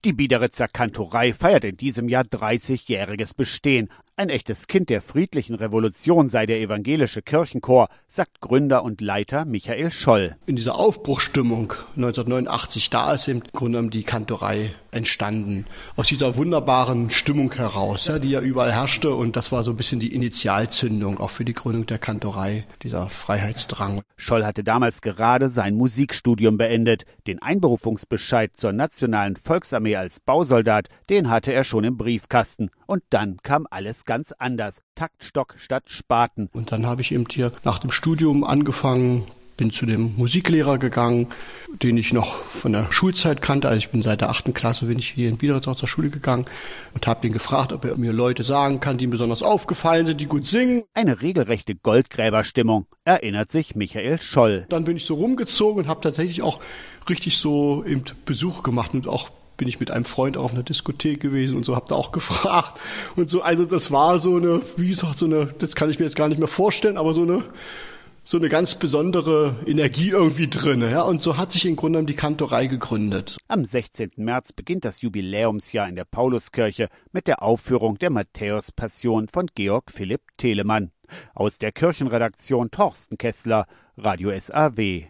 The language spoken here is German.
Die Biederitzer Kantorei feiert in diesem Jahr 30-jähriges Bestehen. Ein echtes Kind der friedlichen Revolution sei der evangelische Kirchenchor, sagt Gründer und Leiter Michael Scholl. In dieser Aufbruchsstimmung 1989, da ist im Grunde genommen die Kantorei entstanden. Aus dieser wunderbaren Stimmung heraus, ja, die ja überall herrschte. Und das war so ein bisschen die Initialzündung auch für die Gründung der Kantorei, dieser Freiheitsdrang. Scholl hatte damals gerade sein Musikstudium beendet. Den Einberufungsbescheid zur Nationalen Volksarmee als Bausoldat, den hatte er schon im Briefkasten. Und dann kam alles ganz anders. Taktstock statt Spaten. Und dann habe ich eben hier nach dem Studium angefangen, bin zu dem Musiklehrer gegangen, den ich noch von der Schulzeit kannte. Also ich bin seit der 8. Klasse, bin ich hier in Biederitz zur Schule gegangen und habe ihn gefragt, ob er mir Leute sagen kann, die ihm besonders aufgefallen sind, die gut singen. Eine regelrechte Goldgräberstimmung, erinnert sich Michael Scholl. Dann bin ich so rumgezogen und habe tatsächlich auch richtig so eben Besuch gemacht und auch bin ich mit einem Freund auf einer Diskothek gewesen und so, habe da auch gefragt und so. Also das war so eine, wie gesagt, so eine, das kann ich mir jetzt gar nicht mehr vorstellen, aber so eine ganz besondere Energie irgendwie drin. Ja? Und so hat sich im Grunde genommen die Kantorei gegründet. Am 16. März beginnt das Jubiläumsjahr in der Pauluskirche mit der Aufführung der Matthäus-Passion von Georg Philipp Telemann. Aus der Kirchenredaktion Torsten Kessler, Radio SAW.